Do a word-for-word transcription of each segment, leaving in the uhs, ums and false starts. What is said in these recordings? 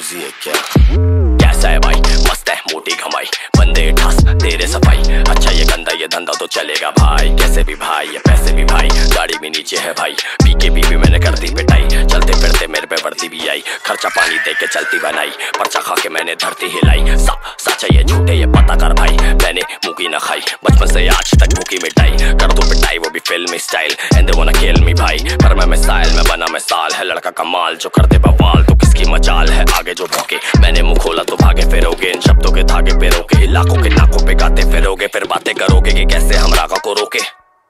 Busy है क्या? कैसा है भाई? मस्त है मोटी कमाई, बंदे ठास तेरे सफाई। अच्छा ये गंदा ये धंधा तो चलेगा भाई, कैसे भी भाई ये पैसे भी भाई। गाड़ी भी नीचे है भाई, पी के पी भी मैंने कर दी पिटाई। चलते फिरते मेरे पे वर्दी भी आई, खर्चा पानी दे के चलती बनाई। पर्चा खा के मैंने धरती हिलाई। सा सच है ये झूठे ये पता कर भाई, मैंने मुंगी न खाई। बचपन से आज तक भूखी मिटाई, कर दो पिटाई वो भी फिल्मी स्टाइल। एंड दे वांना किल मी भाई, पर मैं मिसाइल में बना मिसाल है। लड़का कमाल जो कर दे बवाल, तो किसकी मजाल है आगे जो भौंके। मैंने मुंह खोला तो भागे फिरोगे, इन शब्दों के धागे पे रोके। इलाकों के नाकों पे गाते फिरोगे, फिर बातें करोगे कि कैसे हम रागा को रोके।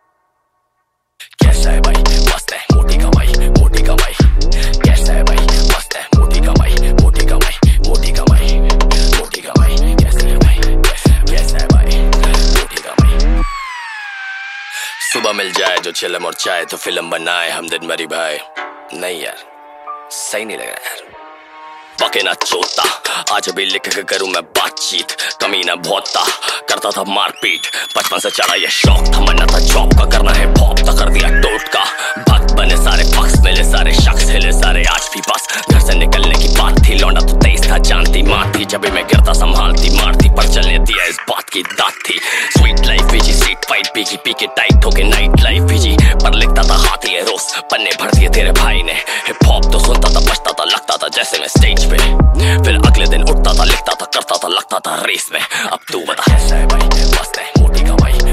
कैसा है भाई? मस्त है मोटी कमाई, मोटी कमाई। कैसा है भाई? मस्त है मोटी कमाई, मोटी कमाई, मोटी कमाई, मोटी कमाई। कैसा है भाई? कैसा है भाई? मोटी कमाई। सुबह मिल जाए जो चिलम और चाय, तो फिल्म बनाए हम दिन भरी भाई। नहीं यार सही नहीं लग रहा यार। पके ना चोता, आज भी लिख के करूं मैं बातचीत। कमीना बहुत था, करता था मारपीट। बचपन से चढ़ा ये शौक था, मरना था जॉब का, करना है पॉप तो कर दिया टोट का। भक्त बने सारे पक्ष, मिले सारे शख्स, हिले सारे आज भी बस। घर से निकलने की बात थी, लौंडा तो तेज था, जानती मार थी। जब भी मैं गिरता संभालती मारती, पर चलने दिया इस बात की दात थी। Sweet life busy, seat fight पी की पी के टाइट होके नाइट लाइफ बीजी। पर लिखता था हाथ ये रोज, पन्ने भर दिए तेरे भाई ने। हिप हॉप तो सुनता था, बचता था, लगता था जैसे मैं स्टेज पे। फिर अगले दिन उठता था, लिखता था, करता था, लगता था रेस में। अब तू बता कैसा है भाई? मस्त है मोटी कमाई,